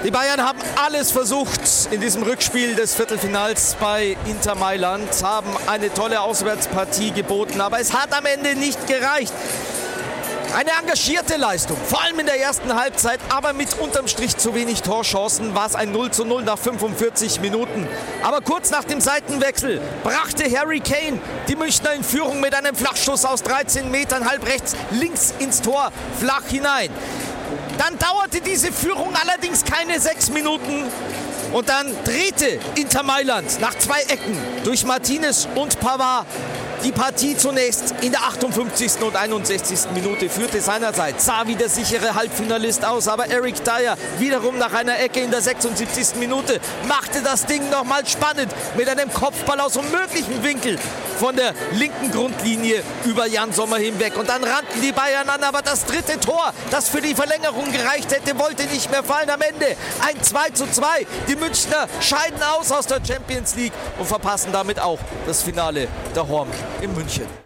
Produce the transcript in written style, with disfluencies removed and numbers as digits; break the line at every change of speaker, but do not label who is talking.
Die Bayern haben alles versucht in diesem Rückspiel des Viertelfinals bei Inter Mailand, haben eine tolle Auswärtspartie geboten, aber es hat am Ende nicht gereicht. Eine engagierte Leistung, vor allem in der ersten Halbzeit, aber mit unterm Strich zu wenig Torchancen, war es ein 0:0 nach 45 Minuten. Aber kurz nach dem Seitenwechsel brachte Harry Kane die Münchner in Führung mit einem Flachschuss aus 13 Metern halb rechts, links ins Tor, flach hinein. Dann dauerte diese Führung allerdings keine 6 Minuten und dann drehte Inter Mailand nach 2 Ecken durch Martinez und Pavard die Partie zunächst in der 58. und 61. Minute, führte seinerseits, sah wie der sichere Halbfinalist aus, aber Eric Dyer wiederum nach einer Ecke in der 76. Minute machte das Ding nochmal spannend mit einem Kopfball aus unmöglichen Winkel von der linken Grundlinie über Jan Sommer hinweg. Und dann rannten die Bayern an, aber das dritte Tor, das für die Verlängerung gereicht hätte, wollte nicht mehr fallen. Am Ende ein 2:2. Die Münchner scheiden aus der Champions League und verpassen damit auch das Finale der Horm in München.